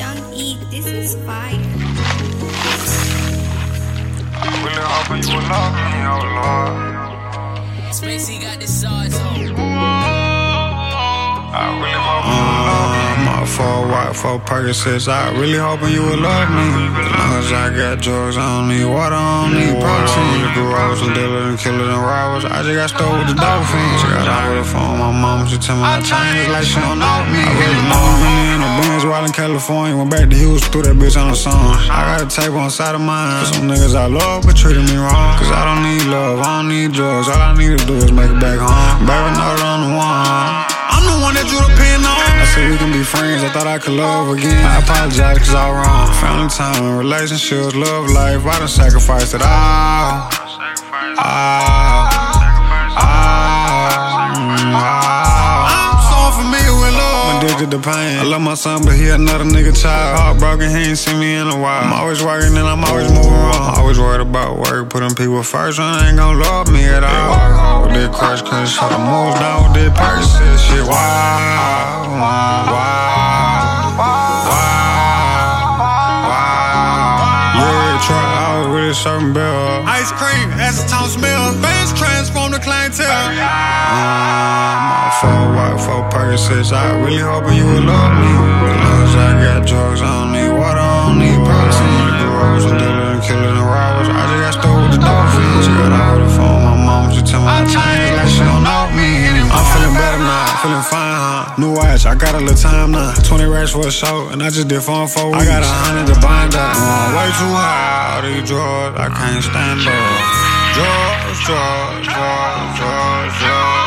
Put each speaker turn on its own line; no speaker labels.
Young E, this is fire.
I really hoping you will love me, oh Lord.
Spacey got this sauce on.
I really hoping you will love me. I'm out for a white, for Percocets. I really hoping you will love me. As long as I got drugs, I don't need water, I don't need protein. The garage and dealer and killer and robbers. I just got stole with the dolphins. She got out with the phone, my mom, she tell me I changed like she don't know me. I really know me in the Benz while in California. Went back to Houston, threw that bitch on the song. I got a tape on the side of mine. For some niggas I love, but treating me wrong. Cause I don't need love, I don't need drugs. All I need to do is make it back home. Baby, know that I'm the one. I'm the one that you depend on. I said we can be friends, I thought I could love again. I apologize cause I was wrong. Family time, relationships, love life, I done sacrificed it all. I'm so familiar with love, I'm addicted to pain. I love my son, but he another nigga child. Heartbroken, he ain't seen me in a while. I'm always working and I'm always moving wrong. Always worried about work, putting people first, and they ain't gon' love me at all. With that crush, cause shut the moves down with that Percocet shit. Yeah, try out with a certain bell. Ice cream, acetone smell. Bands transform the clientele. I'm out for a white, for Percocets. I really hoping you will love me. As long as I got drugs, I don't need water, I don't need protein. The garage and dealer and killer and robbers. I just got stole with the dolphins. She got out with the phone, my mom, she tell me I changed like she don't know me anymore. I'm feeling better now, feeling fine, huh? New watch, I got a little time now. 20 racks for a show, and I just did fun 4 weeks. I got 100 to bind up. Way too high, all these drugs, I can't stand up. Drugs.